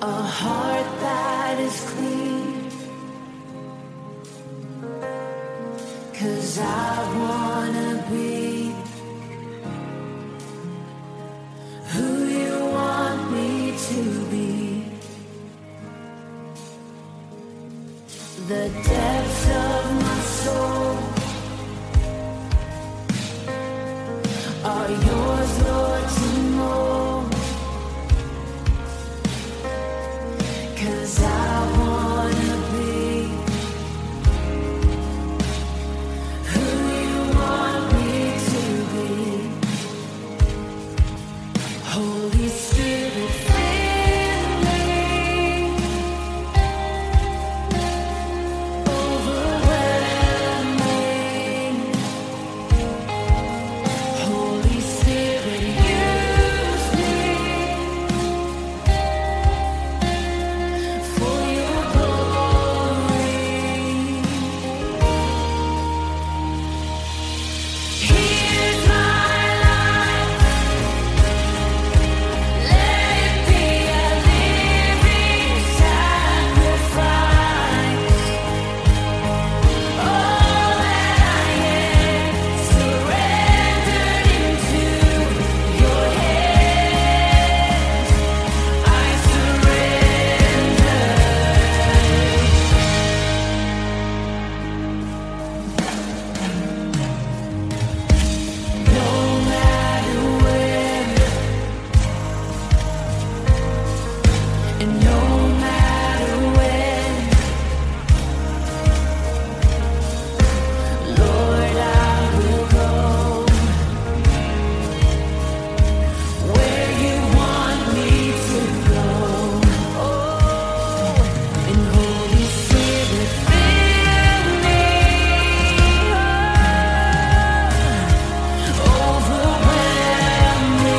a heart that is clean, 'cause I wanna be who you want me to be. The depths of my soul are yours, Lord, to mold. 'Cause I wanna be who you want me to be. Holy Spirit, fill me, overwhelm me. Holy Spirit, use me for your glory. Here's my life, let it be a living sacrifice. All that I am, surrendered into your hands. I surrender. No matter where and no matter when, Lord, I will go where you want me to go. Oh, and Holy Spirit, fill me, overwhelm me.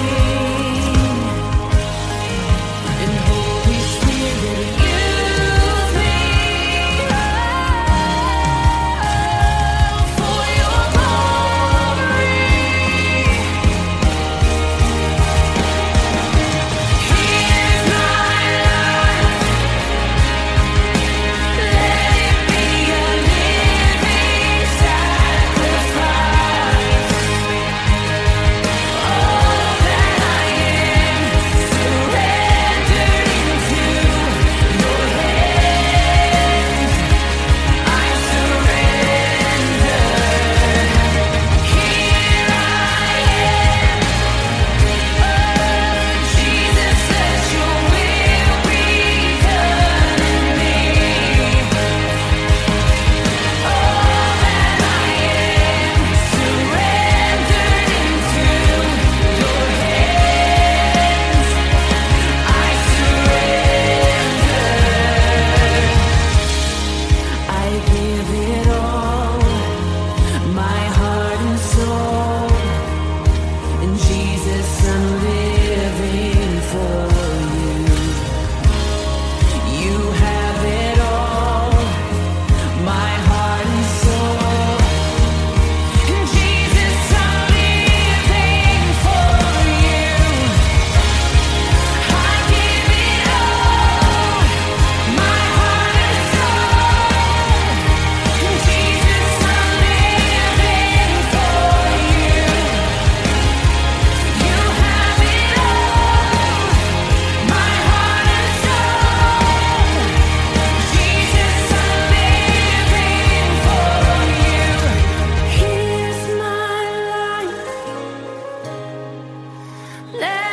And Holy Spirit, use me for your glory. Here's my life, let it be a living sacrifice. All that I am, surrendered into your hands. I surrender. Here I am. Jesus, let your will be done in me. All that I am, surrendered into your hands. I surrender. I give it all, my heart and soul. And Jesus, I'm living for you. You have it all, my heart and soul. And Jesus, I'm living for you. I give it all, my heart and soul. And Jesus, I'm living for you. You have it all, my heart and soul. Jesus, I'm living for you. Here's my life, let